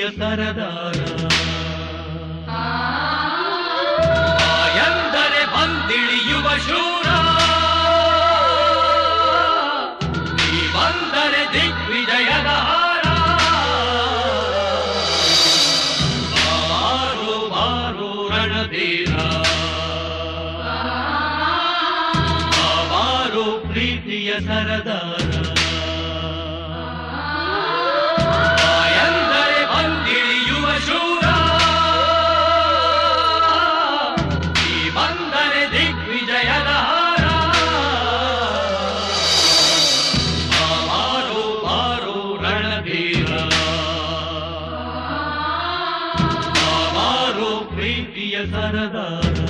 ಪ್ರೀತಿಯ ಸರದಾರ ಎಂದರೆ ಬಂದಿಳಿಯುವ ಶೂರ ನೀ ಬಂದರೆ ದಿಗ್ವಿಜಯದ ಹಾರ ಬಾರು ಬಾರು ರಣಧೀರ ಬಾರು ಪ್ರೀತಿಯ ಸರದಾರ ಪ್ರೀತಿಯ ಸರದಾರ